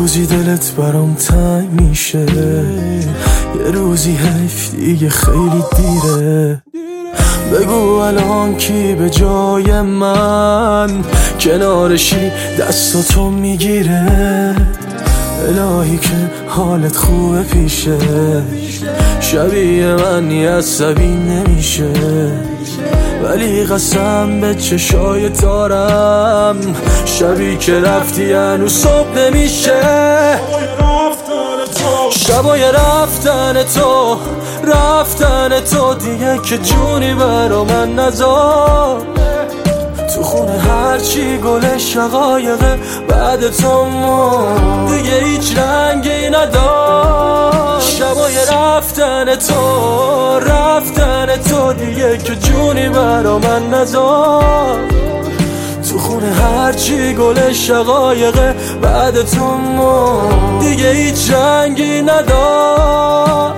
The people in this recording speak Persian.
روزی دلت برام تنگ میشه، یه روزی حیف دیگه خیلی دیره. بگو الان کی به جای من کنارشی دستاتو میگیره. الهی که حالت خوبه پیشه، شبیه من عصبی نمیشه، ولی قسم به چشای تارم شبی که رفتی هنوز صبح نمیشه. شبای رفتن تو دیگه که جونی برا من نذار. تو خونه هرچی گل شقایقه بعد تو دیگه هیچ رنگی ندار. شبای رفتن تو دیگه که جونی برا من نذار. تو خونه هرچی گل شقایقه بعد تو دیگه هیچ رنگی ندار.